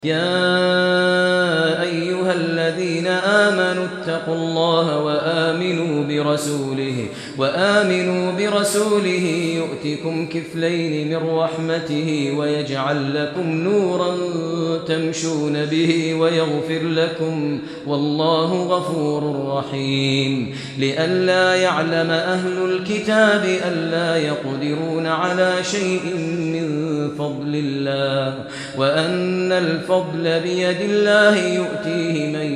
يا أيها الذين آمنوا اتقوا الله وآمنوا برسوله يؤتكم كفلين من رحمته ويجعل لكم نورا تمشون به ويغفر لكم والله غفور رحيم لئلا يعلم أهل الكتاب ألا يقدرون على شيء من فضل الله وأن الفضل بيد الله يؤتيه من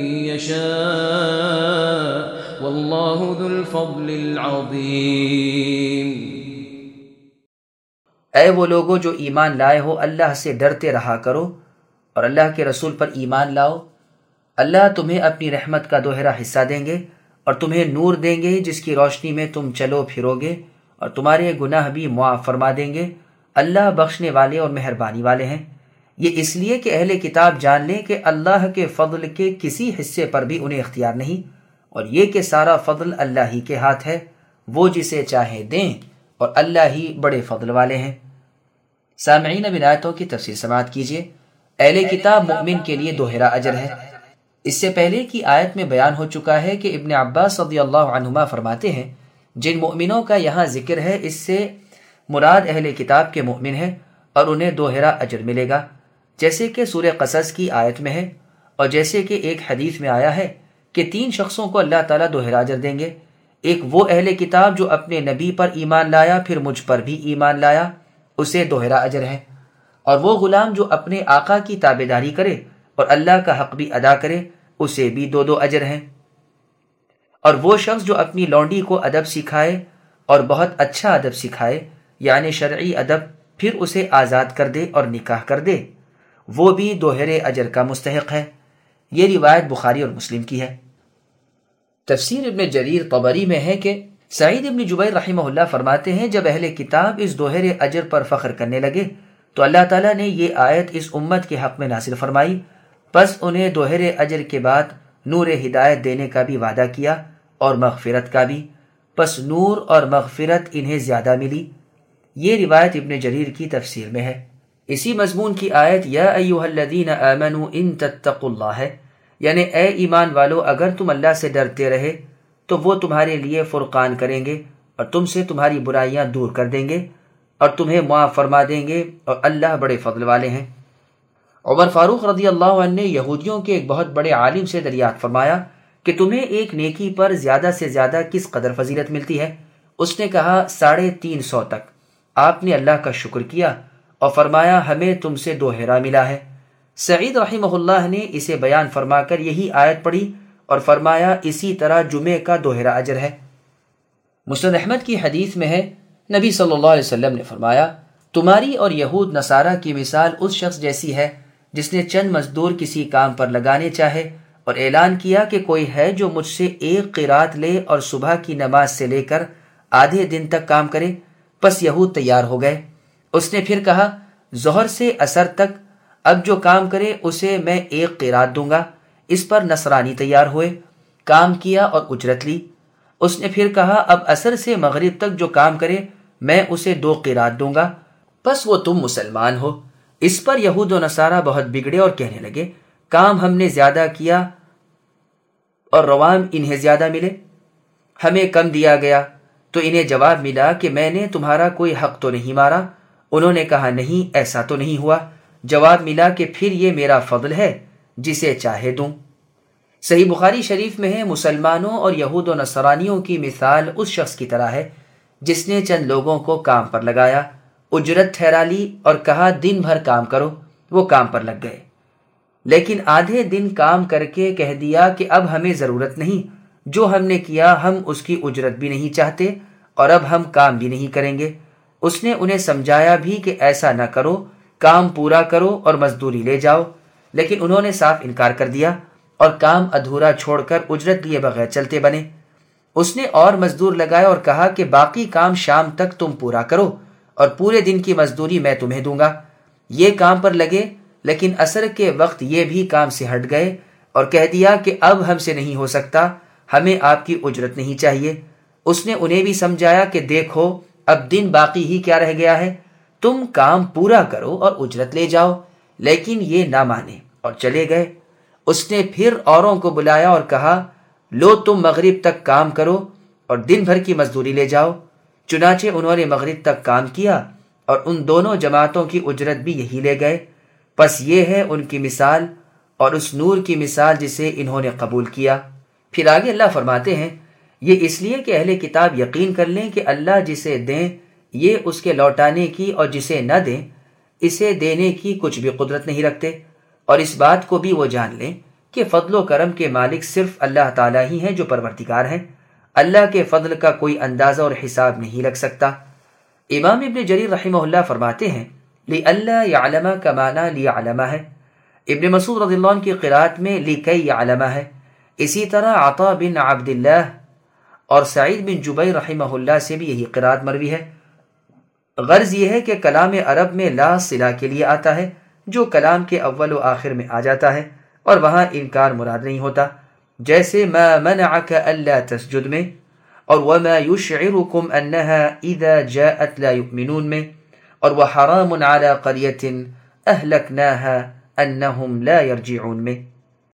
يشاء والله ذو الفضل العظيم۔ اے وہ لوگو جو ایمان لائے ہو، اللہ سے ڈرتے رہا کرو اور اللہ کے رسول پر ایمان لاؤ۔ اللہ تمہیں اپنی رحمت کا دوہرا حصہ دیں گے اور تمہیں نور دیں گے جس کی روشنی میں تم چلو پھرو گے، اور تمہارے گناہ بھی معاف فرما دیں گے۔ اللہ بخشنے والے اور مہربانی والے ہیں۔ یہ اس لیے کہ اہل کتاب جان لیں کہ اللہ کے فضل کے کسی حصے پر بھی انہیں اختیار نہیں، اور یہ کہ سارا فضل اللہ ہی کے ہاتھ ہے، وہ جسے چاہے دیں، اور اللہ ہی بڑے فضل والے ہیں۔ سامعین، اب ان آیتوں کی تفسیر سماعت کیجیے۔ اہل کتاب مومن کے لیے دوہرا اجر ہے۔ اس سے پہلے کی آیت میں بیان ہو چکا ہے کہ ابن عباس رضی اللہ عنہما فرماتے ہیں جن مومنوں کا یہاں ذکر ہے اس سے مراد اہل کتاب کے مومن ہیں اور انہیں دوہرا اجر ملے گا، جیسے کہ سورہ قصص کی آیت میں ہے، اور جیسے کہ ایک حدیث میں آیا ہے کہ 3 شخصوں کو اللہ تعالیٰ دوہرا اجر دیں گے۔ ایک وہ اہل کتاب جو اپنے نبی پر ایمان لایا پھر مجھ پر بھی ایمان لایا، اسے دوہرا اجر ہے، اور وہ غلام جو اپنے آقا کی تابعداری کرے اور اللہ کا حق بھی ادا کرے، اسے بھی 2 اجر ہیں۔ اور وہ شخص جو اپنی لونڈی کو ادب سکھائے اور بہت اچھا ادب سکھائے، یعنی شرعی ادب، پھر اسے آزاد کر دے اور نکاح کر دے، وہ بھی دوہرے اجر کا مستحق ہے۔ یہ روایت بخاری اور مسلم کی ہے۔ تفسیر ابن جریر طبری میں ہے کہ سعید ابن جبیر رحمہ اللہ فرماتے ہیں جب اہل کتاب اس دوہرے اجر پر فخر کرنے لگے تو اللہ تعالیٰ نے یہ آیت اس امت کے حق میں نازل فرمائی، پس انہیں دوہرے اجر کے بعد نور ہدایت دینے کا بھی وعدہ کیا اور مغفرت کا بھی، پس نور اور مغفرت انہیں زیادہ ملی۔ یہ روایت ابن جریر کی تفسیر میں ہے۔ اسی مضمون کی آیت یا ایھا الذین آمنوا ان تتقوا اللہ ہے، یعنی اے ایمان والو اگر تم اللہ سے ڈرتے رہے تو وہ تمہارے لیے فرقان کریں گے اور تم سے تمہاری برائیاں دور کر دیں گے اور تمہیں معاف فرما دیں گے، اور اللہ بڑے فضل والے ہیں۔ عمر فاروق رضی اللہ عنہ نے یہودیوں کے ایک بہت بڑے عالم سے دریافت فرمایا کہ تمہیں ایک نیکی پر زیادہ سے زیادہ کس قدر فضیلت ملتی ہے؟ اس نے کہا 350 تک۔ آپ نے اللہ کا شکر کیا اور فرمایا ہمیں تم سے دوہرا ملا ہے۔ سعید رحمہ اللہ نے اسے بیان فرما کر یہی آیت پڑھی اور فرمایا اسی طرح جمعے کا دوہرا اجر ہے۔ مسند احمد کی حدیث میں ہے نبی صلی اللہ علیہ وسلم نے فرمایا تمہاری اور یہود نصارہ کی مثال اس شخص جیسی ہے جس نے چند مزدور کسی کام پر لگانے چاہے اور اعلان کیا کہ کوئی ہے جو مجھ سے 1 قرات لے اور صبح کی نماز سے لے کر آدھے دن تک کام کرے، پس یہود تیار ہو گئے۔ اس نے پھر کہا ظہر سے عصر تک اب جو کام کرے اسے میں 1 قرات دوں گا۔ اس پر نصرانی تیار ہوئے، کام کیا اور اجرت لی۔ اس نے پھر کہا اب عصر سے مغرب تک جو کام کرے میں اسے 2 قرات دوں گا، پس وہ تم مسلمان ہو۔ اس پر یہود و نصارہ بہت بگڑے اور کہنے لگے کام ہم نے زیادہ کیا اور روام انہیں زیادہ ملے، ہمیں کم دیا گیا۔ تو انہیں جواب ملا کہ میں نے تمہارا کوئی حق تو نہیں مارا؟ انہوں نے کہا نہیں، ایسا تو نہیں ہوا۔ جواب ملا کہ پھر یہ میرا فضل ہے جسے چاہے دوں۔ صحیح بخاری شریف میں ہے مسلمانوں اور یہود و نصرانیوں کی مثال اس شخص کی طرح ہے جس نے چند لوگوں کو کام پر لگایا، اجرت ٹھہرا لی اور کہا دن بھر کام کرو۔ وہ کام پر لگ گئے، لیکن آدھے دن کام کر کے کہہ دیا کہ اب ہمیں ضرورت نہیں، جو ہم نے کیا ہم اس کی اجرت بھی نہیں چاہتے اور اب ہم کام بھی نہیں کریں گے۔ اس نے انہیں سمجھایا بھی کہ ایسا نہ کرو، کام پورا کرو اور مزدوری لے جاؤ، لیکن انہوں نے صاف انکار کر دیا اور کام ادھورا چھوڑ کر اجرت لیے بغیر چلتے بنے۔ اس نے اور مزدور لگائے اور کہا کہ باقی کام شام تک تم پورا کرو اور پورے دن کی مزدوری میں تمہیں دوں گا۔ یہ کام پر لگے، لیکن عصر کے وقت یہ بھی کام سے ہٹ گئے اور کہہ دیا کہ اب ہم سے نہیں ہو سکتا، ہمیں آپ کی اجرت نہیں چاہیے۔ اس نے انہیں بھی سمجھایا کہ دیکھو اب دن باقی ہی کیا رہ گیا ہے، تم کام پورا کرو اور اجرت لے جاؤ، لیکن یہ نہ مانے اور چلے گئے۔ اس نے پھر اوروں کو بلایا اور کہا لو تم مغرب تک کام کرو اور دن بھر کی مزدوری لے جاؤ۔ چنانچہ انہوں نے مغرب تک کام کیا اور ان دونوں جماعتوں کی اجرت بھی یہی لے گئے۔ پس یہ ہے ان کی مثال اور اس نور کی مثال جسے انہوں نے قبول کیا۔ پھر آگے اللہ فرماتے ہیں یہ اس لیے کہ اہل کتاب یقین کر لیں کہ اللہ جسے دیں یہ اس کے لوٹانے کی اور جسے نہ دیں اسے دینے کی کچھ بھی قدرت نہیں رکھتے، اور اس بات کو بھی وہ جان لیں کہ فضل و کرم کے مالک صرف اللہ تعالیٰ ہی ہیں جو پروردگار ہیں۔ اللہ کے فضل کا کوئی اندازہ اور حساب نہیں لگ سکتا۔ امام ابن جریر رحمہ اللہ فرماتے ہیں لِأَلَّا يَعْلَمَ کا معنی لِيَعْلَمَ ہے۔ ابن مسعود رضی اللہ عنہ کی قرأت میں لِكَيْ يَعْلَمَ ہے۔ اسی طرح عطا بن عبد اللہ اور سعید بن جبیر رحمہ اللہ سے بھی یہی قرأت مروی ہے۔ غرض یہ ہے کہ کلام عرب میں لا صلہ کے لیے آتا ہے جو کلام کے اول و آخر میں آ جاتا ہے اور وہاں انکار مراد نہیں ہوتا، جیسے ما منعک الا تسجد میں اور وما یشعرکم انہا اذا جاءت لا یؤمنون میں اور وحرام علی قریۃ اہلکناہا انہم لا یرجعون میں۔